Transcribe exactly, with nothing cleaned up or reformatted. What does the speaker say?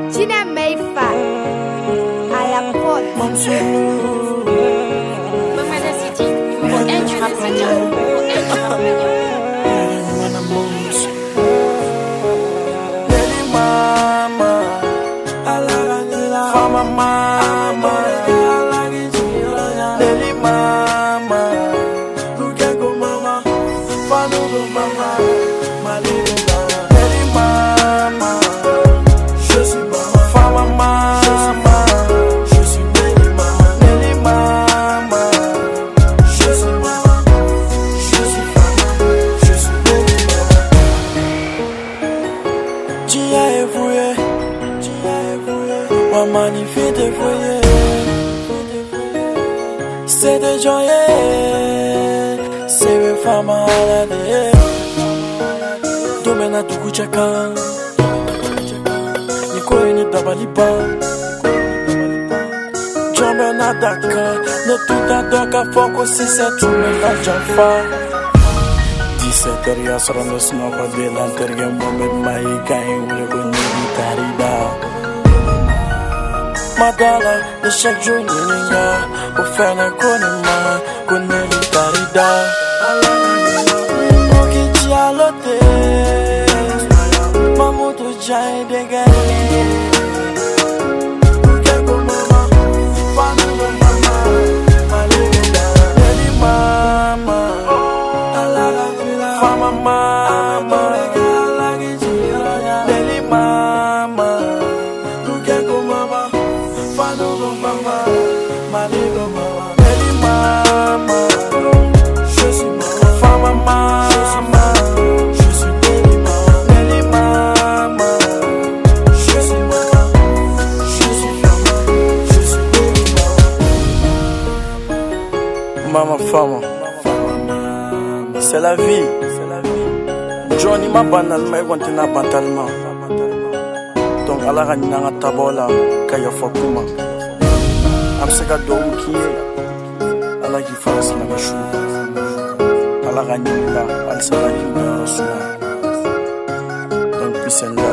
Tina Meifa à la prod. Bamada City, pour être du rap mondial, pour être du rap mondial. Mama, mama, Lily mama, look at go mama, follow go mama, my little mama, Lily mama, je suis mama, fama mama, je suis Lily mama, Lily mama, je suis mama, je suis fama, je suis Lily mama. Dia evoué, dia evoué. Magnifique de foyer, c'est de joyer, c'est une femme à la vie. Domaine à tout chacun, Nico et ne t'abalipa. Jamais n'a d'accord, ne tout à donc à fond si c'est tout le temps j'enfa. dix-sept heures y'a sur le snow, pas de l'intérieur, Mohamed Maïka et le connu Tarida. Madala, de chaque jour, Nina, pour faire un connement, connaît les tarida. Moki dialote, Mamoto Jai de Gale. Lukeko mama, Fanugo mama, Lady mama, Fama mama, Lady mama, Lukeko mama. Fanugo mama, Maligo mama, Lady mama, je suis mama, fama mama, je suis Lady mama, Lady mama, je suis mama, je suis fama, je suis Lady mama, mama fama, c'est la vie, Johnny ma banal mais continue bantalement. Donc ala ka nanga tabola kaya fakuma amseka dom kiye ala ki fas na mashu ala ka nyila al sala ki na rasul donc peace and